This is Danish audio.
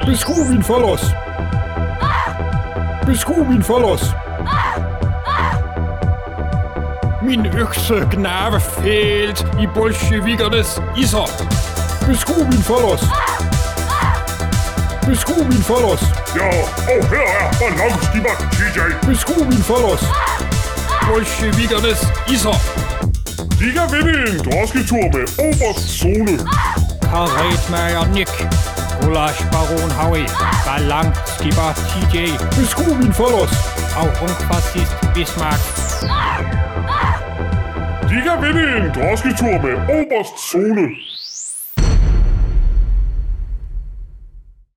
Beskue min forlos! Beskue min forlos! Min økse gnave fælt i bolsjevikernes isser! Beskue min forlos! Beskue min forlos! Ja, og her er ballonskipper TJ. Beskue min forlos! Bolsjevikernes isser! De kan vinde en drosketur med Oberst Zone. Karetmager Nick, Gulaschbaron Howie, Ballonskipper TJ, Beskue min forlos! og Ungfascist Bismarck. De kan vinde en drosketur med Oberst Zone.